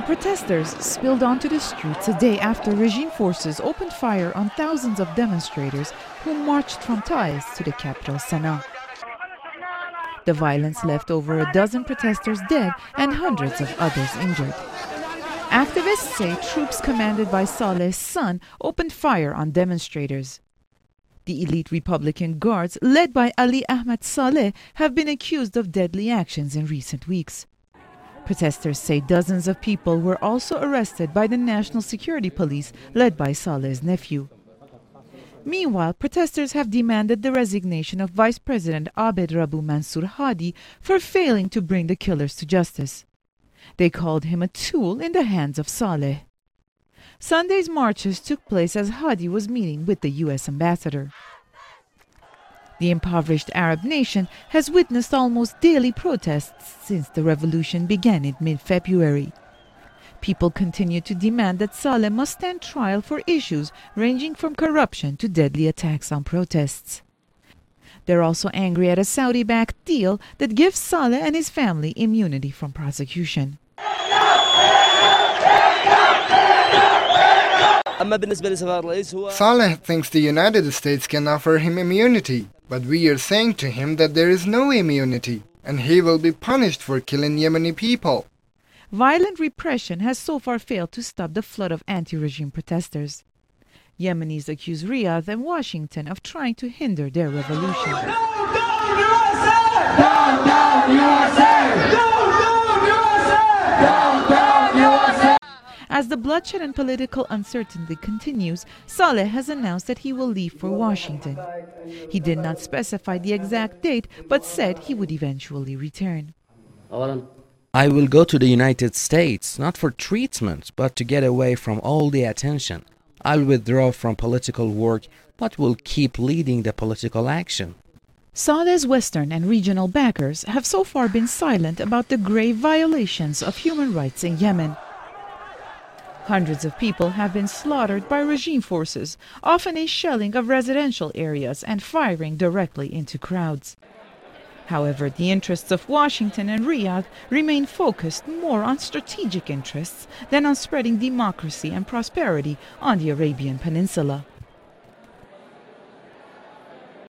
The protesters spilled onto the streets a day after regime forces opened fire on thousands of demonstrators who marched from Taiz to the capital Sana'a. The violence left over a dozen protesters dead and hundreds of others injured. Activists say troops commanded by Saleh's son opened fire on demonstrators. The elite Republican Guards, led by Ali Ahmed Saleh, have been accused of deadly actions in recent weeks. Protesters say dozens of people were also arrested by the National Security Police, led by Saleh's nephew. Meanwhile, protesters have demanded the resignation of Vice President Abed Rabu Mansur Hadi for failing to bring the killers to justice. They called him a tool in the hands of Saleh. Sunday's marches took place as Hadi was meeting with the U.S. ambassador. The impoverished Arab nation has witnessed almost daily protests since the revolution began in mid-February. People continue to demand that Saleh must stand trial for issues ranging from corruption to deadly attacks on protests. They're also angry at a Saudi-backed deal that gives Saleh and his family immunity from prosecution. Saleh thinks the United States can offer him immunity, but we are saying to him that there is no immunity, and he will be punished for killing Yemeni people. Violent repression has so far failed to stop the flood of anti-regime protesters. Yemenis accuse Riyadh and Washington of trying to hinder their revolution. As the bloodshed and political uncertainty continues, Saleh has announced that he will leave for Washington. He did not specify the exact date, but said he would eventually return. I will go to the United States, not for treatment, but to get away from all the attention. I'll withdraw from political work, but will keep leading the political action. Saleh's Western and regional backers have so far been silent about the grave violations of human rights in Yemen. Hundreds of people have been slaughtered by regime forces, often in shelling of residential areas and firing directly into crowds. However, the interests of Washington and Riyadh remain focused more on strategic interests than on spreading democracy and prosperity on the Arabian Peninsula.